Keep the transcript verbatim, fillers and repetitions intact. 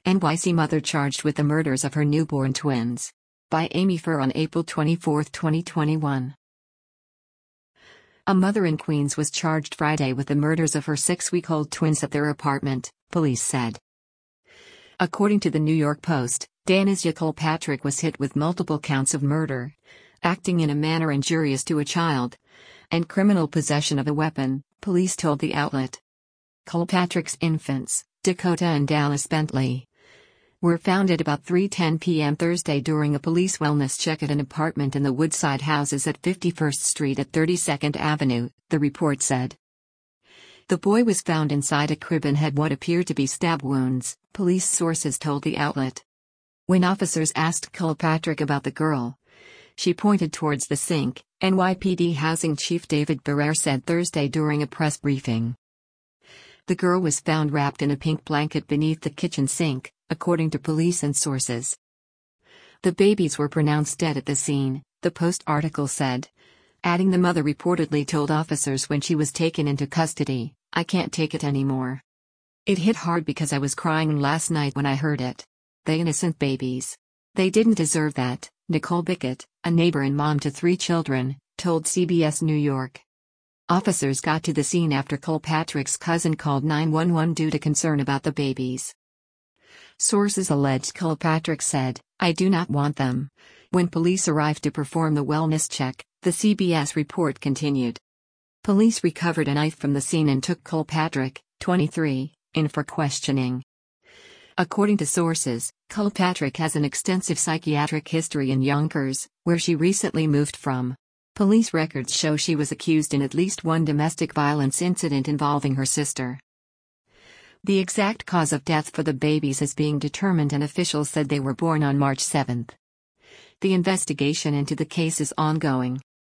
N Y C mother charged with the murders of her newborn twins. By Amy Furr on April twenty-fourth, twenty twenty-one. A mother in Queens was charged Friday with the murders of her six-week-old twins at their apartment, police said. According to the New York Post, Danisia Kilpatrick was hit with multiple counts of murder, acting in a manner injurious to a child, and criminal possession of a weapon, police told the outlet. Kilpatrick's infants, Dakota and Dallas Bentley, were found at about three ten p m Thursday during a police wellness check at an apartment in the Woodside houses at fifty-first Street at thirty-second Avenue, the report said. The boy was found inside a crib and had what appeared to be stab wounds, police sources told the outlet. When officers asked Kilpatrick about the girl, she pointed towards the sink, N Y P D Housing Chief David Barrere said Thursday during a press briefing. The girl was found wrapped in a pink blanket beneath the kitchen sink, according to police and sources. The babies were pronounced dead at the scene, the Post article said, adding the mother reportedly told officers when she was taken into custody, "I can't take it anymore. It hit hard because I was crying last night when I heard it. The innocent babies. They didn't deserve that," Nicole Bickett, a neighbor and mom to three children, told C B S New York. Officers got to the scene after Kilpatrick's cousin called nine one one due to concern about the babies. Sources alleged Kilpatrick said, "I do not want them." When police arrived to perform the wellness check, the C B S report continued. Police recovered a knife from the scene and took Kilpatrick, twenty-three, in for questioning. According to sources, Kilpatrick has an extensive psychiatric history in Yonkers, where she recently moved from. Police records show she was accused in at least one domestic violence incident involving her sister. The exact cause of death for the babies is being determined, and officials said they were born on March seventh. The investigation into the case is ongoing.